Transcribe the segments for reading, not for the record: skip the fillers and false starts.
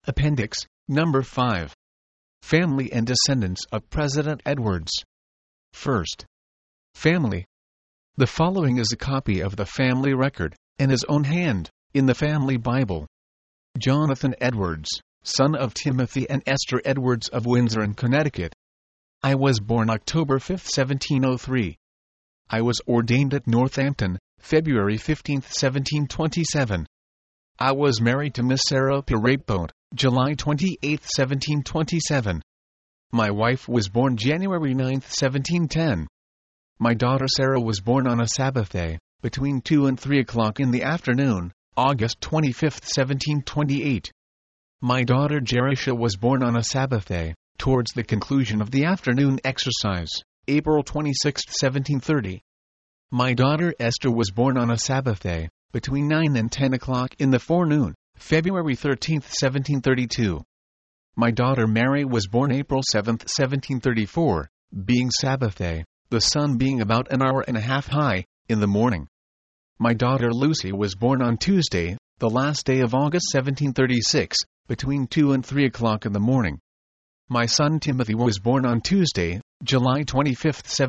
Appendix, Number 5. Family and descendants of President Edwards. First, family. The following is a copy of the family record, in his own hand, in the family Bible. Jonathan Edwards, son of Timothy and Esther Edwards of Windsor in Connecticut. I was born October 5, 1703. I was ordained at Northampton, February 15, 1727. I was married to Miss Sarah Pierrepont, July 28, 1727. My wife was born January 9, 1710. My daughter Sarah was born on a Sabbath day, between 2 and 3 o'clock in the afternoon, August 25, 1728. My daughter Jerusha was born on a Sabbath day, towards the conclusion of the afternoon exercise, April 26, 1730. My daughter Esther was born on a Sabbath day, between 9 and 10 o'clock in the forenoon, February 13, 1732. My daughter Mary was born April 7, 1734, being Sabbath day, the sun being about an hour and a half high, in the morning. My daughter Lucy was born on Tuesday, the last day of August 1736, between 2 and 3 o'clock in the morning. My son Timothy was born on Tuesday, July 25,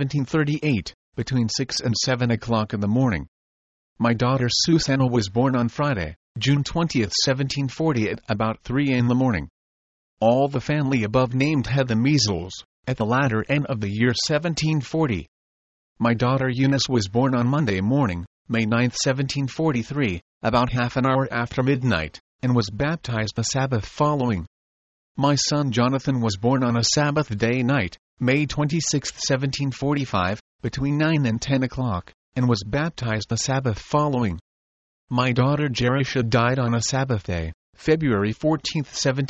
1738, between 6 and 7 o'clock in the morning. My daughter Susanna was born on Friday, June 20, 1740 at about 3 in the morning. All the family above named had the measles, at the latter end of the year 1740. My daughter Eunice was born on Monday morning, May 9, 1743, about half an hour after midnight, and was baptized the Sabbath following. My son Jonathan was born on a Sabbath day night, May 26, 1745, between 9 and 10 o'clock, and was baptized the Sabbath following. My daughter Jerusha died on a Sabbath day, February 14,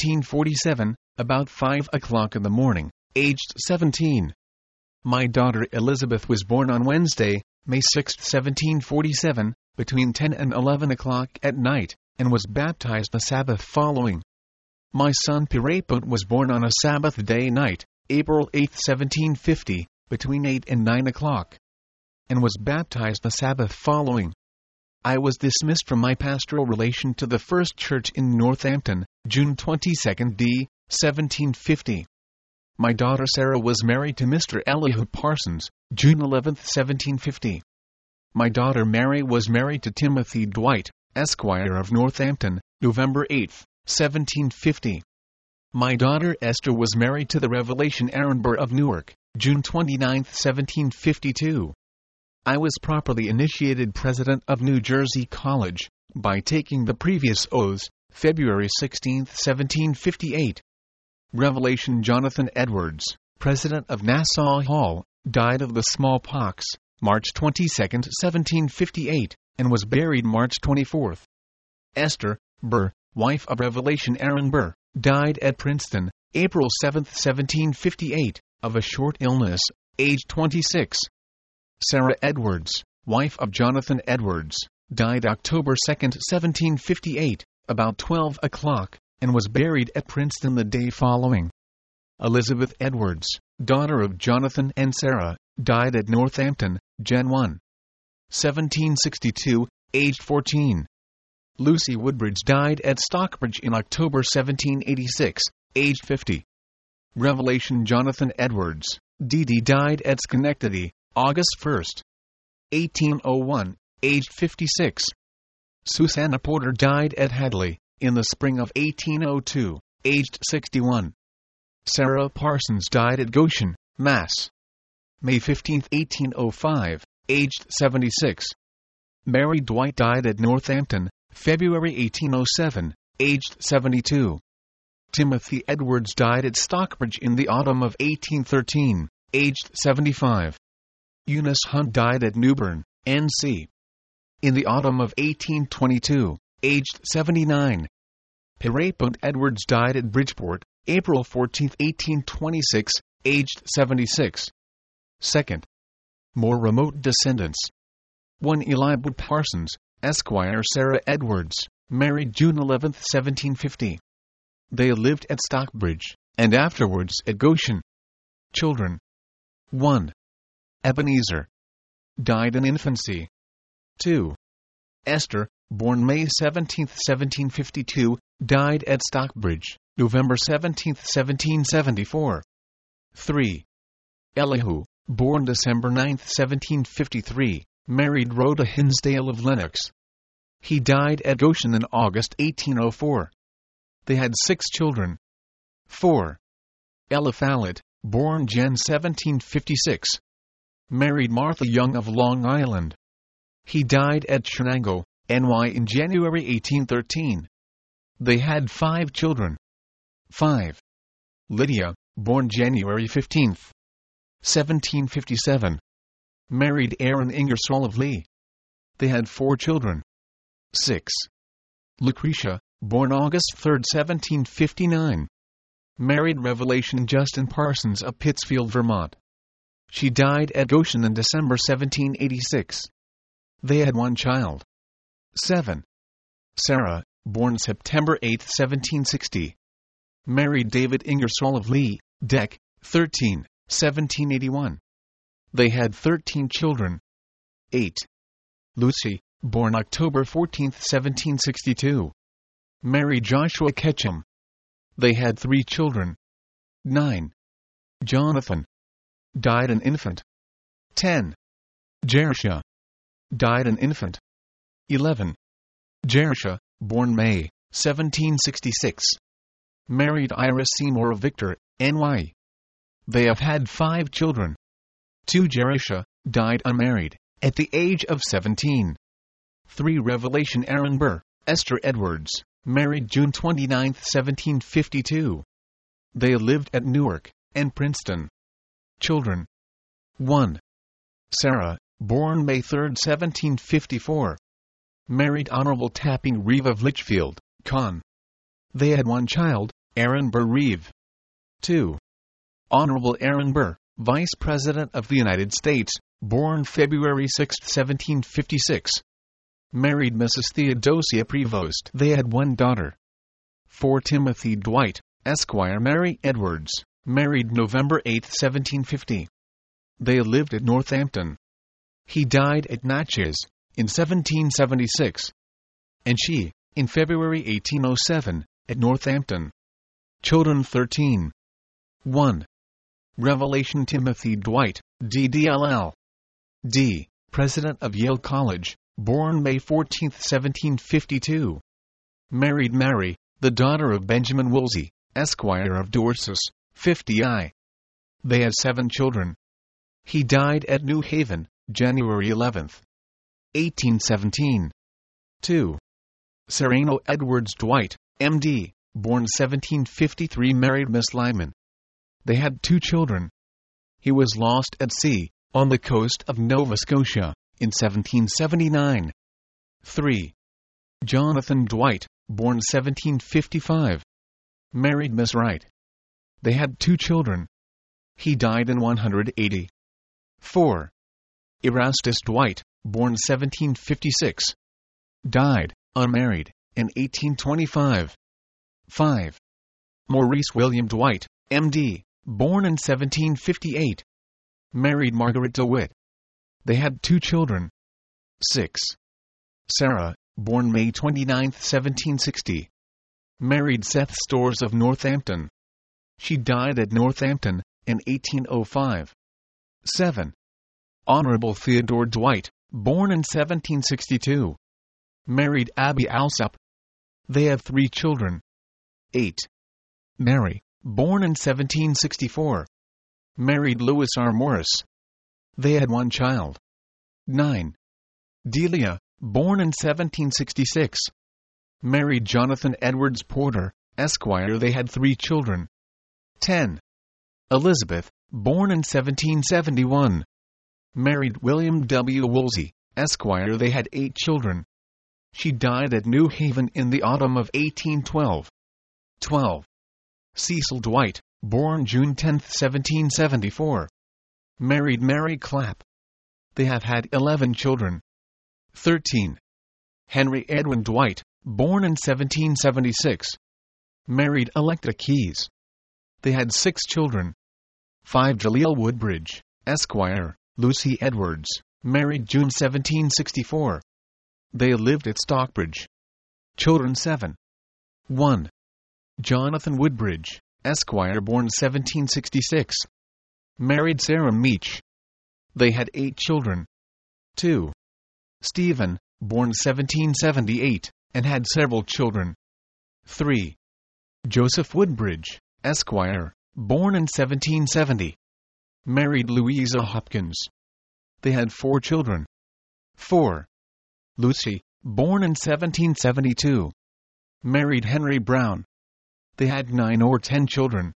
1747, about 5 o'clock in the morning, aged 17. My daughter Elizabeth was born on Wednesday, May 6, 1747, between 10 and 11 o'clock at night, and was baptized the Sabbath following. My son Pierrepont was born on a Sabbath day night, April 8, 1750, between 8 and 9 o'clock, and was baptized the Sabbath following. I was dismissed from my pastoral relation to the First Church in Northampton, June 22, d. 1750. My daughter Sarah was married to Mr. Elihu Parsons, June 11, 1750. My daughter Mary was married to Timothy Dwight, Esquire of Northampton, November 8, 1750. My daughter Esther was married to the Revelation Aaron Burr of Newark, June 29, 1752. I was properly initiated president of New Jersey College, by taking the previous oaths, February 16, 1758. Revelation Jonathan Edwards, president of Nassau Hall, died of the smallpox, March 22, 1758, and was buried March 24. Esther Burr, wife of Revelation Aaron Burr, died at Princeton, April 7, 1758, of a short illness, aged 26. Sarah Edwards, wife of Jonathan Edwards, died October 2, 1758, about 12 o'clock, and was buried at Princeton the day following. Elizabeth Edwards, daughter of Jonathan and Sarah, died at Northampton, Gen 1. 1762, aged 14. Lucy Woodbridge died at Stockbridge in October 1786, aged 50. Revelation Jonathan Edwards, D.D. died at Schenectady, August 1, 1801, aged 56. Susanna Porter died at Hadley, in the spring of 1802, aged 61. Sarah Parsons died at Goshen, Mass. May 15, 1805, aged 76. Mary Dwight died at Northampton, February 1807, aged 72. Timothy Edwards died at Stockbridge in the autumn of 1813, aged 75. Eunice Hunt died at Newbern, N.C. in the autumn of 1822, aged 79. Pierrepont Edwards died at Bridgeport, April 14, 1826, aged 76. Second, more remote descendants. 1 Elihu Parsons, Esquire Sarah Edwards, married June 11, 1750. They lived at Stockbridge, and afterwards at Goshen. Children. 1. Ebenezer. Died in infancy. 2. Esther, born May 17, 1752, died at Stockbridge, November 17, 1774. 3. Elihu, born December 9, 1753, married Rhoda Hinsdale of Lennox. He died at Goshen in August 1804. They had 6 children. 4. Eliphalet, born Jan 1756, married Martha Young of Long Island. He died at Shenango, NY in January 1813. They had 5 children. 5. Lydia, born January 15, 1757, married Aaron Ingersoll of Lee. They had 4 children. 6. Lucretia, born August 3, 1759, married Revelation Justin Parsons of Pittsfield, Vermont. She died at Goshen in December 1786. They had 1 child. 7. Sarah, born September 8, 1760, married David Ingersoll of Lee, Dec. 13, 1781. They had 13 children. 8. Lucy, born October 14, 1762, married Joshua Ketchum. They had 3 children. 9. Jonathan, died an infant. 10. Jerusha, died an infant. 11. Jerusha, born May 1766, married Iris Seymour of Victor, NY. They have had 5 children. 2. Jerusha, died unmarried, at the age of 17. 3. Revelation Aaron Burr, Esther Edwards, married June 29, 1752. They lived at Newark and Princeton. Children. 1. Sarah, born May 3, 1754, married Honorable Tapping Reeve of Litchfield, Con. They had 1 child, Aaron Burr Reeve. 2. Honorable Aaron Burr, Vice President of the United States, born February 6, 1756, married Mrs. Theodosia Prevost. They had 1 daughter. 4. Timothy Dwight, Esquire Mary Edwards, married November 8, 1750. They lived at Northampton. He died at Natchez in 1776, and she, in February 1807, at Northampton. Children. 13. 1. Revelation Timothy Dwight, DDLL. D. President of Yale College, born May 14, 1752. Married Mary, the daughter of Benjamin Woolsey, Esquire of Dorsus, 50I. They had 7 children. He died at New Haven, January 11, 1817. 2. Sereno Edwards Dwight, M.D., born 1753, married Miss Lyman. They had 2 children. He was lost at sea, on the coast of Nova Scotia, in 1779. 3. Jonathan Dwight, born 1755, married Miss Wright. They had 2 children. He died in 180. 4. Erastus Dwight, born 1756, died, unmarried, in 1825. 5. Maurice William Dwight, M.D., born in 1758, married Margaret DeWitt. They had 2 children. 6. Sarah, born May 29, 1760, married Seth Storrs of Northampton. She died at Northampton in 1805. 7. Honorable Theodore Dwight, born in 1762, married Abby Alsop. They have 3 children. 8. Mary, born in 1764, married Lewis R. Morris. They had 1 child. 9. Delia, born in 1766, married Jonathan Edwards Porter, Esquire. They had 3 children. 10. Elizabeth, born in 1771, married William W. Woolsey, Esquire. They had 8 children. She died at New Haven in the autumn of 1812. 12. Cecil Dwight, born June 10, 1774, married Mary Clapp. They have had 11 children. 13. Henry Edwin Dwight, born in 1776, married Electa Keyes. They had 6 children. 5. Jaleel Woodbridge, Esquire, Lucy Edwards, married June 1764. They lived at Stockbridge. Children 7. 1. Jonathan Woodbridge, Esquire, born 1766. Married Sarah Meach. They had 8 children. 2. Stephen, born 1778, and had several children. 3. Joseph Woodbridge, Esquire, born in 1770. Married Louisa Hopkins. They had 4 children. 4. Lucy, born in 1772. Married Henry Brown. They had 9 or 10 children.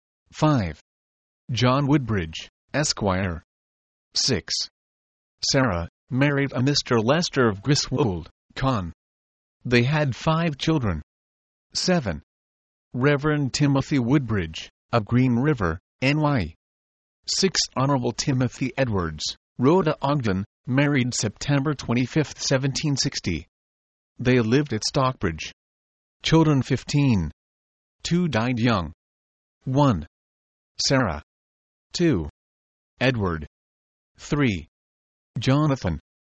5. John Woodbridge, Esquire. 6. Sarah, married a Mr. Lester of Griswold, Con. They had 5 children. 7. Reverend Timothy Woodbridge, of Green River, N.Y. 6. Honorable Timothy Edwards, Rhoda Ogden, married September 25, 1760. They lived at Stockbridge. Children 15. 2 died young. 1. Sarah. 2. Edward. 3. Jonathan.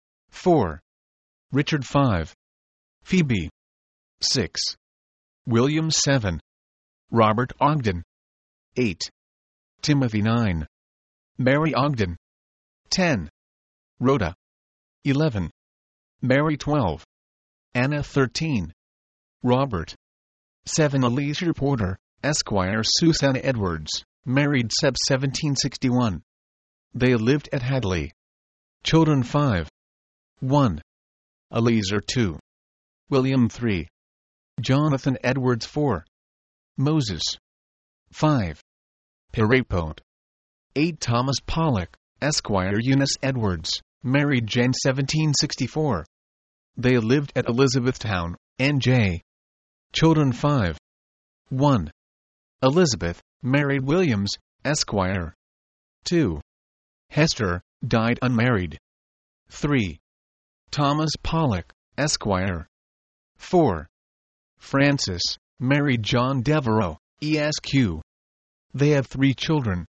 4. Richard. 5. Phoebe. 6. William. 7. Robert Ogden. 8. Timothy. 9. Mary Ogden. 10. Rhoda. 11. Mary. 12. Anna. 13. Robert. 7. Eliezer Porter, Esquire. Susanna Edwards, married Sep. 1761. They lived at Hadley. Children 5. 1. Eliezer. 2. William. 3. Jonathan Edwards. 4. Moses. 5. Pierrepont. 8. Thomas Pollock, Esquire. Eunice Edwards, married Jane. 1764. They lived at Elizabethtown, N.J. Children 5. 1. Elizabeth, married Williams, Esquire. 2. Hester, died unmarried. 3. Thomas Pollock, Esquire. 4. Francis, married John Devereux, Esq. They have 3 children.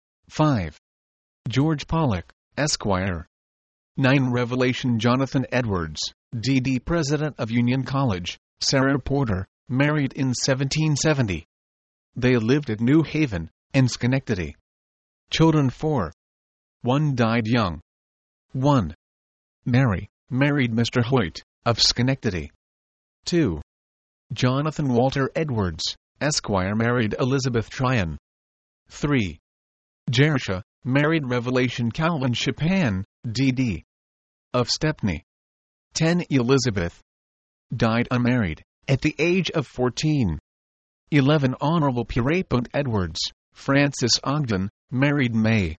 5. George Pollock, Esquire. 9. Revelation Jonathan Edwards, D.D. President of Union College, Sarah Porter, married in 1770. They lived at New Haven and Schenectady. Children 4. 1 died young. 1. Mary, married Mr. Hoyt, of Schenectady. 2. Jonathan Walter Edwards, Esquire, married Elizabeth Tryon. 3. Jerusha, married Revelation Calvin Chapin, D.D. of Stepney. 10. Elizabeth, died unmarried, at the age of 14. 11. Honorable Pierrepont Edwards, Francis Ogden, married May,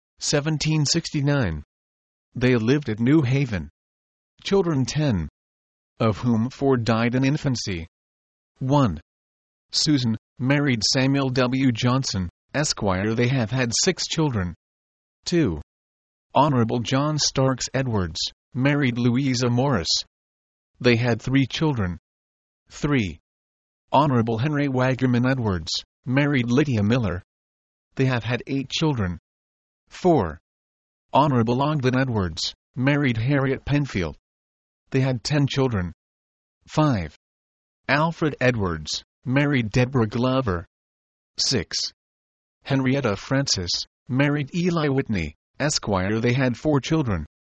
1769. They lived at New Haven. Children 10. Of whom 4 died in infancy. 1. Susan, married Samuel W. Johnson, Esquire. They have had 6 children. 2. Honorable John Starks Edwards, married Louisa Morris. They had 3 children. 3. Honorable Henry Waggerman Edwards, married Lydia Miller. They have had 8 children. 4. Honorable Ogden Edwards, married Harriet Penfield. They had 10 children. 5. Alfred Edwards, married Deborah Glover. 6. Henrietta Francis, married Eli Whitney, Esquire. They had 4 children.